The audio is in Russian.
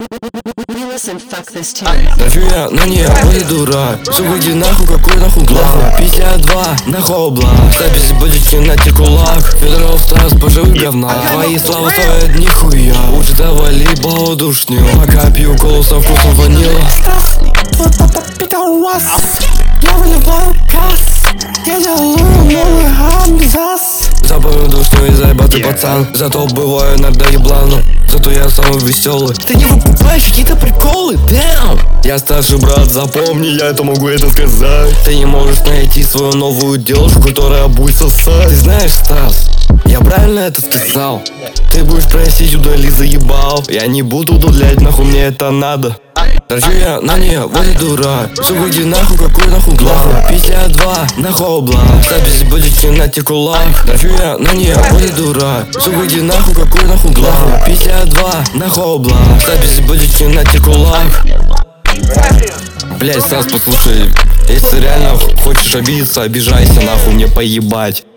Драчу я на нее, ой, дурак. Сука, иди нахуй, какой нахуй глав. 52, нахуй облак. Запись будет на те кулак. Федоров Стас, поживы говна. Твои слова стоят нихуя. Лучше давали балдушню. Пока пью колу со вкусом ванила. Стас, твой папа пидорас. Я выливаю газ. Я делаю новый абзац. Запомнил, что я заебатый пацан. Зато бываю иногда еблану. Зато я самый веселый. Ты не выкупаешь какие-то приколы, damn. Я старший брат, запомни, я это могу сказать. Ты не можешь найти свою новую девушку, которая будет сосать. Ты знаешь, Стас, я правильно это сказал? Ты будешь просить, удали, заебал. Я не буду удалять, нахуй мне это надо. Драчу я на нее, вот и дурак. Сука, иди нахуй, какой нахуй глав. 52, нахуй облак. Запись будет на те кулак. Драчу я на нее, вот и дурак. Сука, иди нахуй, какой нахуй глав. 52, нахуй облак. Запись будет на те кулак. Блять, Стас, послушай, если реально хочешь обидеться, обижайся, нахуй, мне поебать.